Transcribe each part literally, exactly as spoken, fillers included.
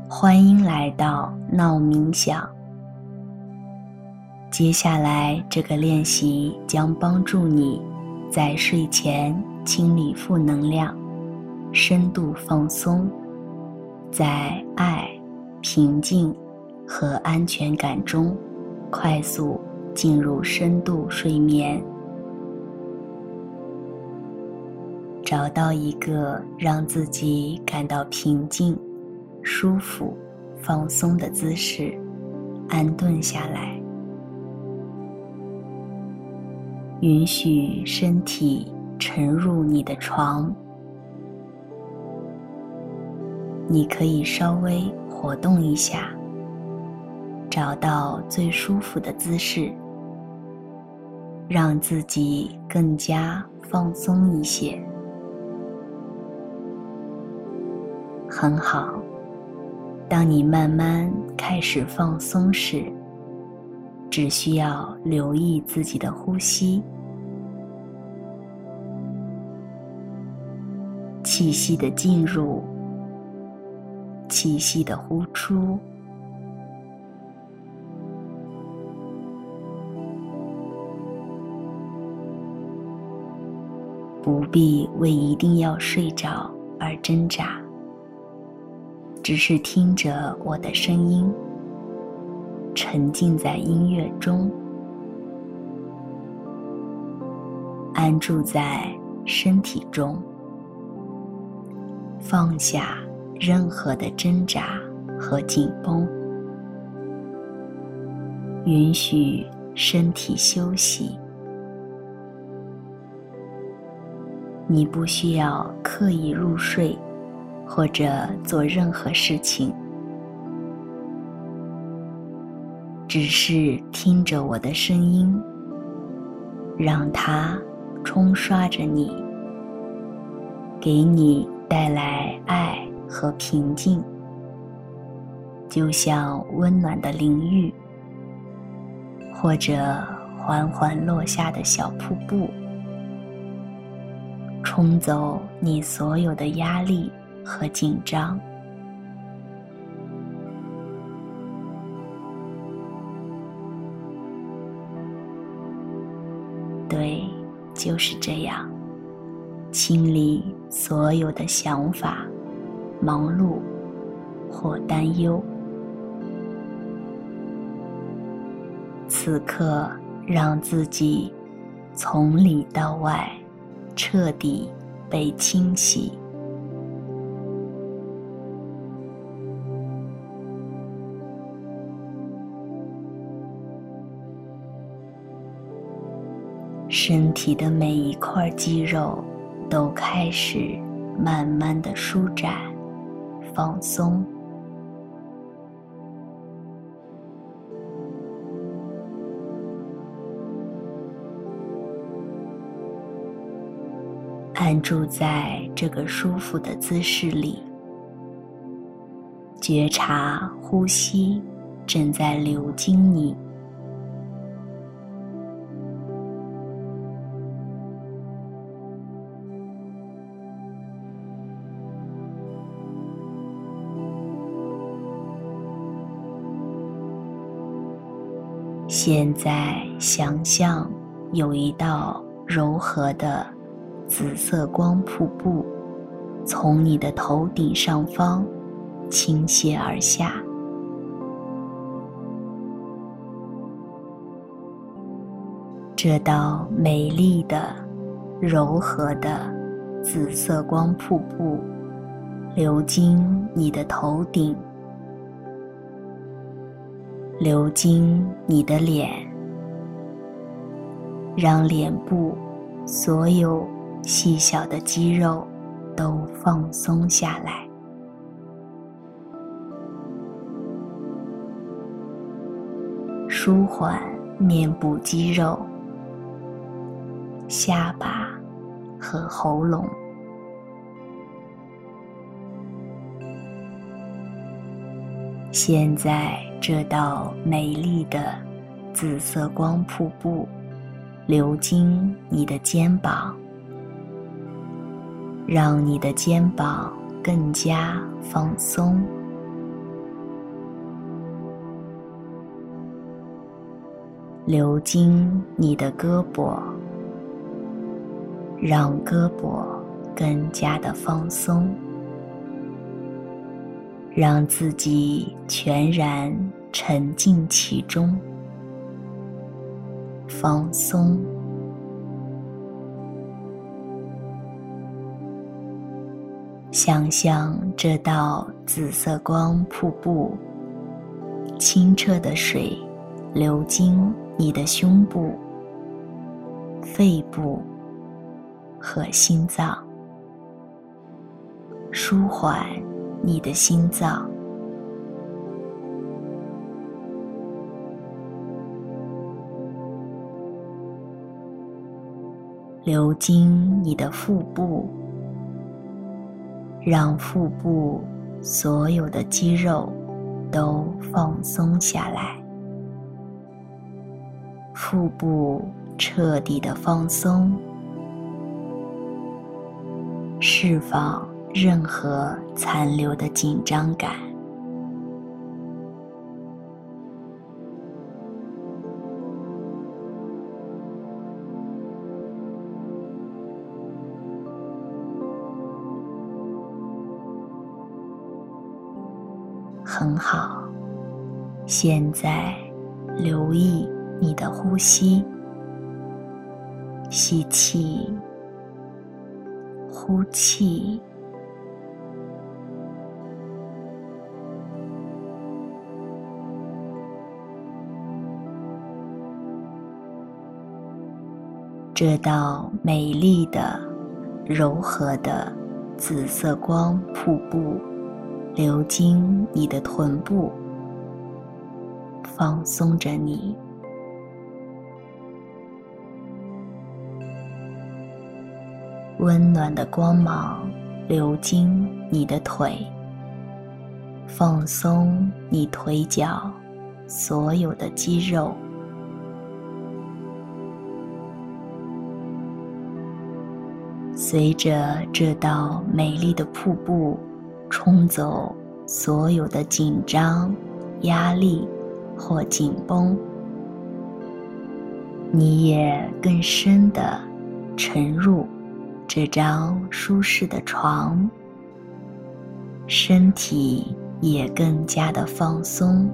欢迎来到闹冥想。接下来这个练习将帮助你在睡前清理负能量，深度放松，在爱、平静和安全感中快速进入深度睡眠。找到一个让自己感到平静、舒服、放松的姿势，安顿下来。允许身体沉入你的床，你可以稍微活动一下，找到最舒服的姿势，让自己更加放松一些。很好，当你慢慢开始放松时，只需要留意自己的呼吸，气息的进入，气息的呼出，不必为一定要睡着而挣扎，只是听着我的声音，沉浸在音乐中，安住在身体中，放下任何的挣扎和紧绷，允许身体休息。你不需要刻意入睡或者做任何事情，只是听着我的声音，让它冲刷着你，给你带来爱和平静，就像温暖的淋浴，或者缓缓落下的小瀑布，冲走你所有的压力和紧张。对，就是这样，清理所有的想法、忙碌或担忧。此刻，让自己从里到外彻底被清洗。身体的每一块肌肉都开始慢慢的舒展、放松。安住在这个舒服的姿势里，觉察呼吸正在流经你。现在想象有一道柔和的紫色光瀑布从你的头顶上方倾泻而下，这道美丽的柔和的紫色光瀑布流经你的头顶，流经你的脸，让脸部所有细小的肌肉都放松下来。舒缓面部肌肉、下巴和喉咙。现在这道美丽的紫色光瀑布流经你的肩膀，让你的肩膀更加放松， 流经你的胳膊，让胳膊更加的放松，让自己全然沉浸其中，放松。想象这道紫色光瀑布，清澈的水流经你的胸部、肺部和心脏，舒缓你的心脏，流经你的腹部，让腹部所有的肌肉都放松下来，腹部彻底的放松，释放任何残留的紧张感。很好，现在留意你的呼吸，吸气，呼气，这道美丽的、柔和的紫色光瀑布流经你的臀部，放松着你。温暖的光芒流经你的腿，放松你腿脚所有的肌肉。随着这道美丽的瀑布冲走所有的紧张、压力或紧绷，你也更深地沉入这张舒适的床，身体也更加的放松。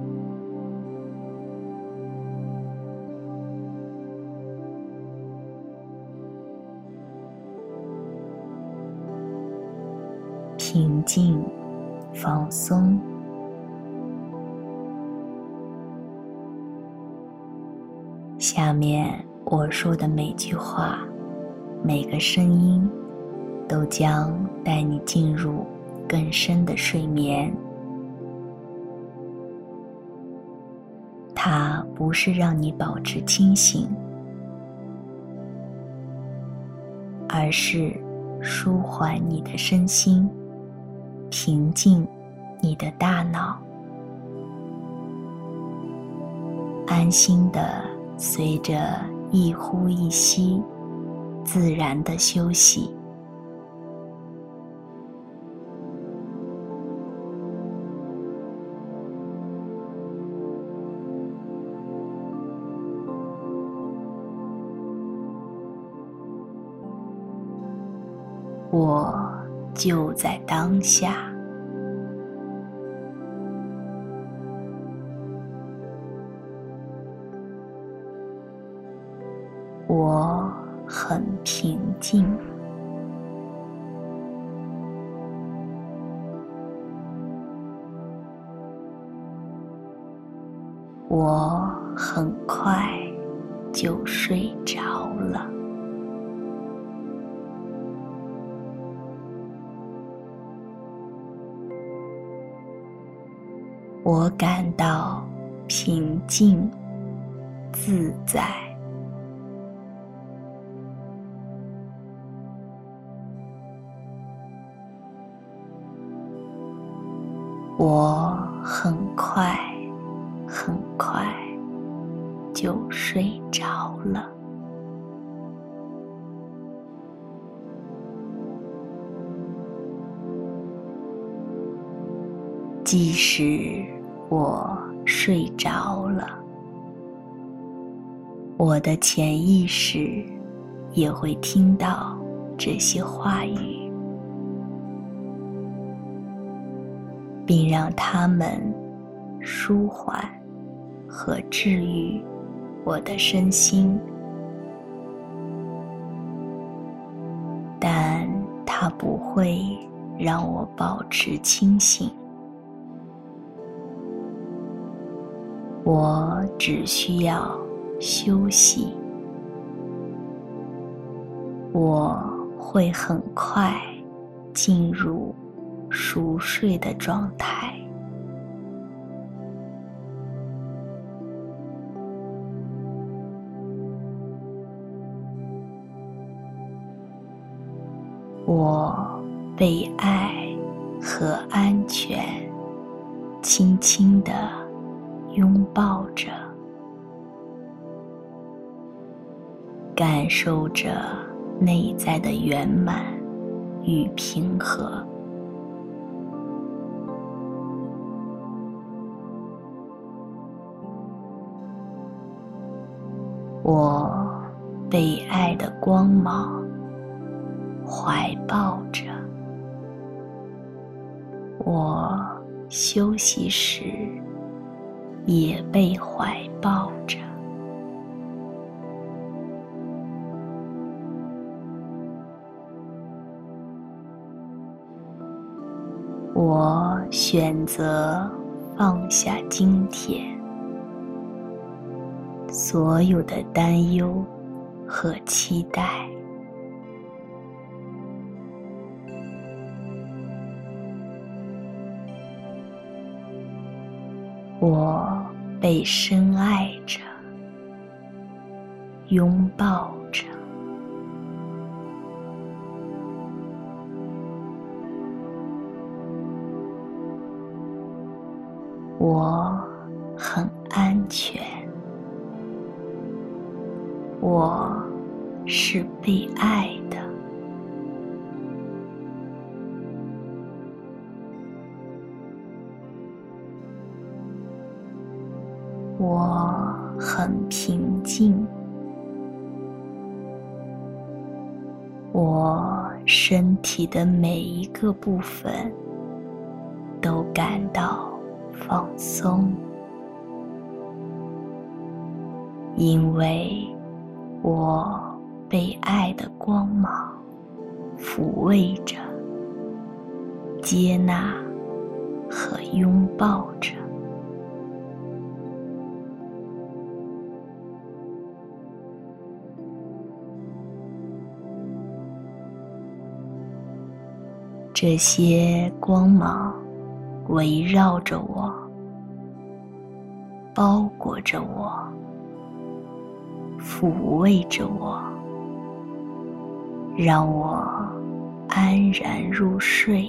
平静，放松。下面我说的每句话，每个声音，都将带你进入更深的睡眠。它不是让你保持清醒，而是舒缓你的身心，平静你的大脑，安心地随着一呼一吸自然的休息。我就在当下。我很平静。我很快就睡着了。我感到平静、自在。我很快很快就睡着了。即使我睡着了， 我的潜意识也会听到这些话语，并让它们舒缓和治愈我的身心，但它不会让我保持清醒。我只需要休息，我会很快进入熟睡的状态。我被爱和安全轻轻地拥抱着，感受着内在的圆满与平和。我被爱的光芒怀抱着，我休息时也被怀抱着。我选择放下今天所有的担忧和期待。我被深爱着，拥抱着。我很安全，我是被爱的。我很平静，我身体的每一个部分都感到放松，因为我被爱的光芒抚慰着、接纳和拥抱着。这些光芒围绕着我，包裹着我，抚慰着我，让我安然入睡。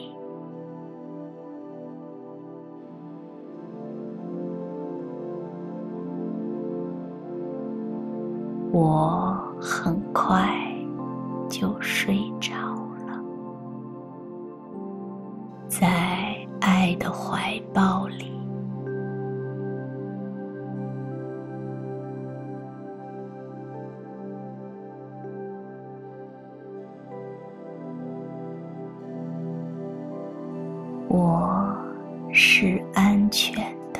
我很快就睡着了，在爱的怀抱里。我是安全的，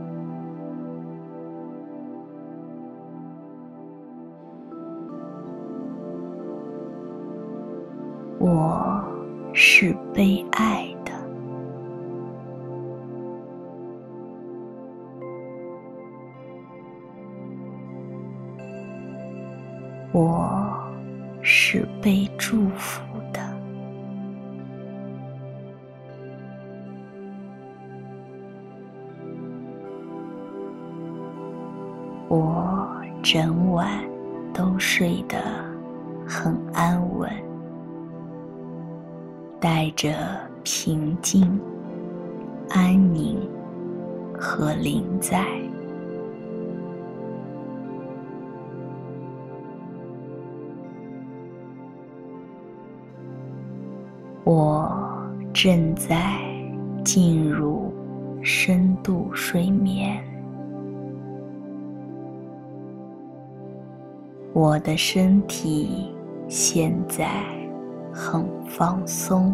我是被爱的，我是被祝福的。我整晚都睡得很安稳，带着平静、安宁和临在。我正在进入深度睡眠。 我的身体现在很放松，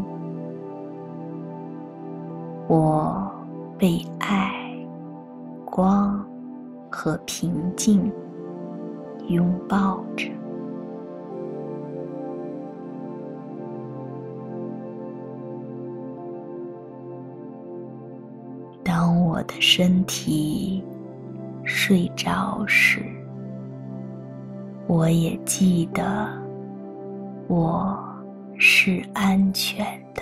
我被爱、光和平静拥抱着。当我的身体睡着时，我也记得我是安全的，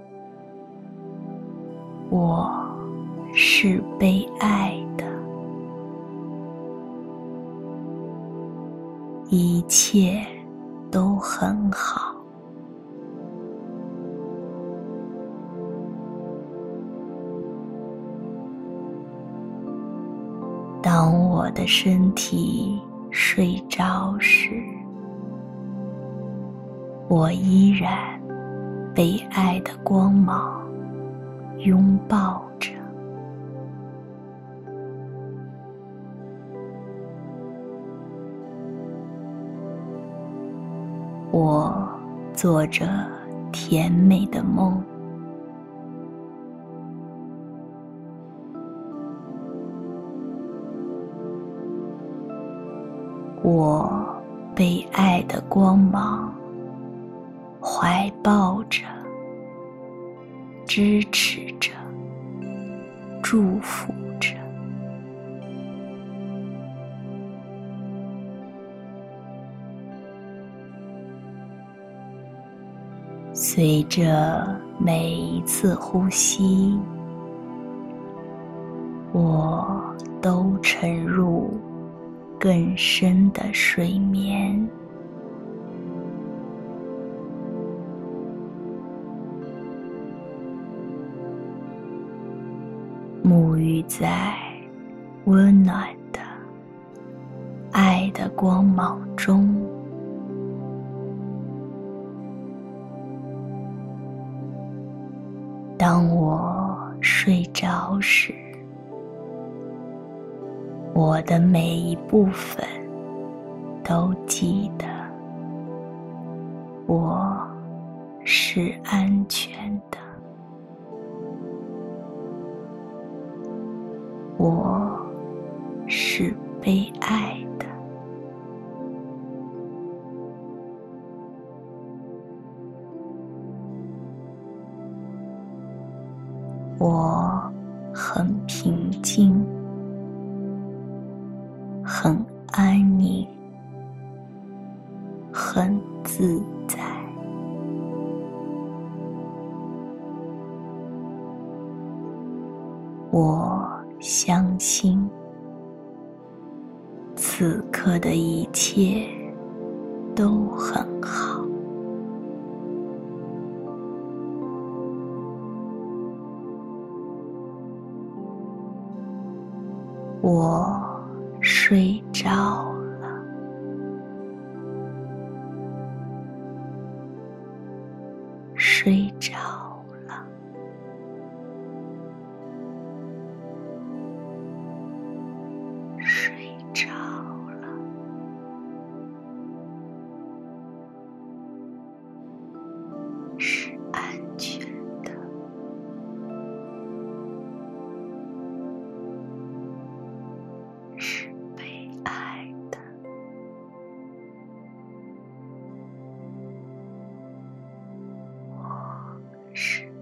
我是被爱的，一切都很好。当我的身体睡着时，我依然被爱的光芒拥抱着。我做着甜美的梦，我被爱的光芒怀抱着，支持着，祝福着。随着每一次呼吸，我都沉入更深的睡眠。沐浴在温暖的爱的光芒中，当我睡着时，我的每一部分都记得我是安全的，我是被爱的，我很平静，很安宁，很自在。我相信此刻的一切都很好。我睡着了，睡着了，睡着了，是安全的，是被爱的。我是